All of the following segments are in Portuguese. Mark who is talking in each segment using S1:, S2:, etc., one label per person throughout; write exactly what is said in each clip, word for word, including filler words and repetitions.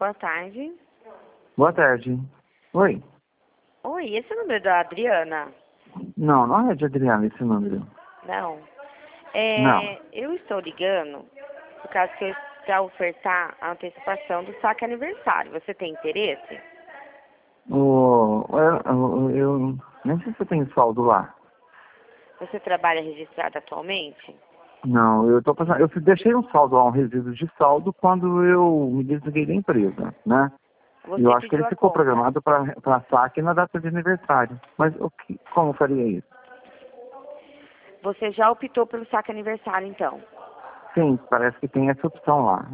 S1: Boa tarde.
S2: Boa tarde. Oi.
S1: Oi, esse é o número da Adriana?
S2: Não, não é de Adriana esse número.
S1: Não. É,
S2: Não.
S1: eu estou ligando por causa que eu para ofertar a antecipação do saque aniversário. Você tem interesse?
S2: O, eu, eu nem sei se eu tenho saldo lá.
S1: Você trabalha registrado atualmente?
S2: Não, eu tô passando, eu deixei um saldo lá, um resíduo de saldo quando eu me desliguei da empresa, né? E
S1: Você
S2: eu acho que ele
S1: pediu a
S2: ficou
S1: conta.
S2: programado para saque na data de aniversário. Mas o que, como faria isso?
S1: Você já optou pelo saque aniversário, então?
S2: Sim, parece que tem essa opção lá.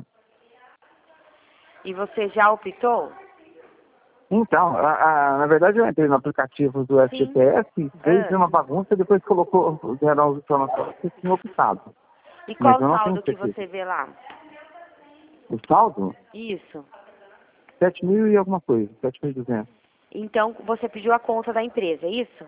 S1: E você já optou?
S2: Então, a, a, na verdade eu entrei no aplicativo do F G
S1: Sim.
S2: T S, fez
S1: Ah.
S2: uma bagunça e depois colocou, deram as informações que tinha optado.
S1: E
S2: Mas
S1: qual
S2: eu
S1: o
S2: não tenho
S1: saldo que
S2: certeza.
S1: você vê lá?
S2: O saldo?
S1: Isso.
S2: Sete mil e alguma coisa, sete mil e duzentos.
S1: Então, você pediu a conta da empresa, é isso?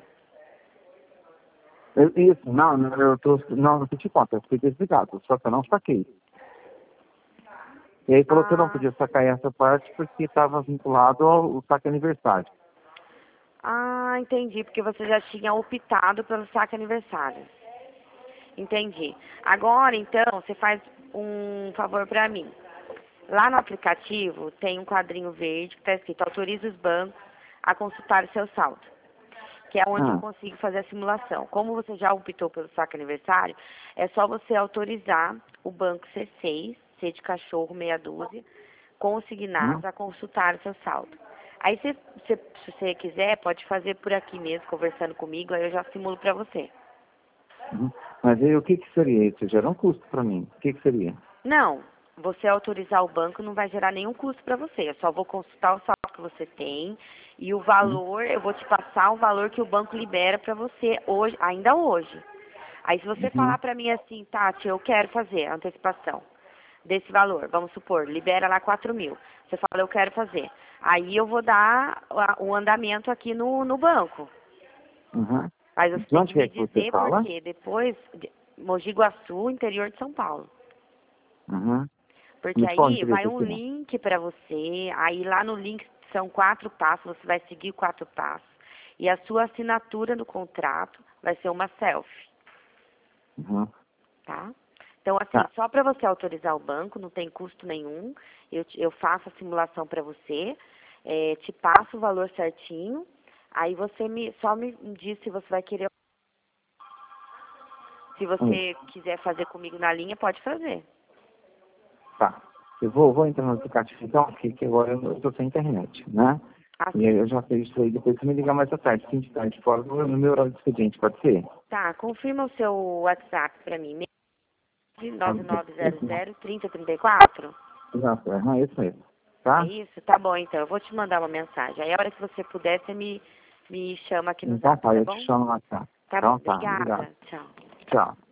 S2: Eu- Isso, não, não, eu tô, não, não pedi conta, eu fui desligado, só que eu não saquei. E aí falou que eu não
S1: Ah,
S2: podia sacar essa parte porque estava vinculado ao, ao saque aniversário.
S1: ah, entendi, porque você já tinha optado pelo saque aniversário. Entendi. Agora, então, você faz um favor para mim. Lá no aplicativo tem um quadrinho verde que está escrito autoriza os bancos a consultar o seu saldo, que é onde eu
S2: Ah,
S1: consigo fazer a simulação. Como você já optou pelo saque aniversário, é só você autorizar o banco C seis, C de cachorro, meia dúzia, consignados
S2: hum,
S1: a consultar o seu saldo. Aí, se, se, se você quiser, pode fazer por aqui mesmo, conversando comigo, aí eu já simulo para você.
S2: hum. Mas aí o que que seria isso? Gera um custo para mim. O que que seria?
S1: Não, você autorizar o banco não vai gerar nenhum custo para você. Eu só vou consultar o saldo que você tem e o
S2: Hum,
S1: valor, eu vou te passar o valor que o banco libera para você hoje, ainda hoje. Aí se você
S2: uhum,
S1: falar para mim assim, Tati, eu quero fazer a antecipação desse valor, vamos supor, libera lá quatro mil. Você fala, eu quero fazer. Aí eu vou dar a- o andamento aqui no, no banco.
S2: uhum.
S1: Mas você
S2: De
S1: tem que
S2: onde é
S1: me
S2: que você
S1: dizer por
S2: fala?
S1: quê. Depois, de- Mogi Guaçu, interior de São Paulo.
S2: Uhum.
S1: Porque
S2: E qual
S1: aí vai
S2: empresa
S1: um
S2: que é?
S1: link para você, aí lá no link são quatro passos, você vai seguir quatro passos. E a sua assinatura no contrato vai ser uma selfie,
S2: Uhum.
S1: tá? Então, assim,
S2: Tá.
S1: só para você autorizar o banco, não tem custo nenhum. Eu, te- eu faço a simulação para você, eh, te passo o valor certinho, aí você me, só me diz se você vai querer. Se
S2: Hum,
S1: você quiser fazer comigo na linha, pode fazer.
S2: tá. Eu vou, vou entrar no aplicativo então, porque que agora eu estou sem internet, né? E aí
S1: Assim,
S2: eu já fiz isso aí, depois você me ligar mais à tarde, fim de tarde, fora do no meu horário de expediente, pode ser?
S1: tá, confirma o seu WhatsApp para mim.
S2: Ah,
S1: nove nove zero
S2: esse não.
S1: zero, três zero três quatro?
S2: Exato, é, não, é isso mesmo.
S1: É
S2: Tá?
S1: isso? Tá bom, então. Eu vou te mandar uma mensagem. Aí, a hora que você puder, você me, me chama aqui no
S2: Então
S1: zap,
S2: tá,
S1: tá
S2: eu te
S1: bom?
S2: chamo no WhatsApp.
S1: Tá bom.
S2: Então tá, obrigado.
S1: Obrigada. Tchau.
S2: Tchau.